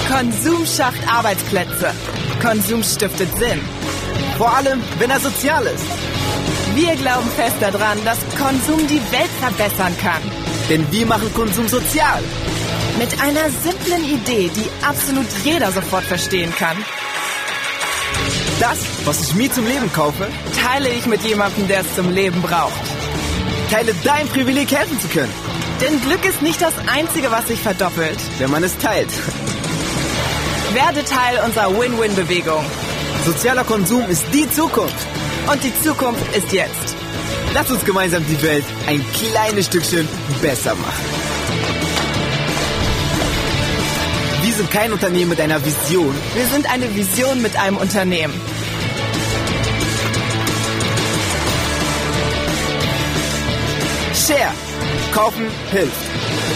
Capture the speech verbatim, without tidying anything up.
Konsum schafft Arbeitsplätze. Konsum stiftet Sinn. Vor allem, wenn er sozial ist. Wir glauben fest daran, dass Konsum die Welt verbessern kann. Denn wir machen Konsum sozial. Mit einer simplen Idee, die absolut jeder sofort verstehen kann. Das, was ich mir zum Leben kaufe, teile ich mit jemandem, der es zum Leben braucht. Teile dein Privileg, helfen zu können. Denn Glück ist nicht das Einzige, was sich verdoppelt. Wenn man es teilt. Werde Teil unserer Win-Win-Bewegung. Sozialer Konsum ist die Zukunft. Und die Zukunft ist jetzt. Lass uns gemeinsam die Welt ein kleines Stückchen besser machen. Wir sind kein Unternehmen mit einer Vision. Wir sind eine Vision mit einem Unternehmen. Share. Kaufen hilft.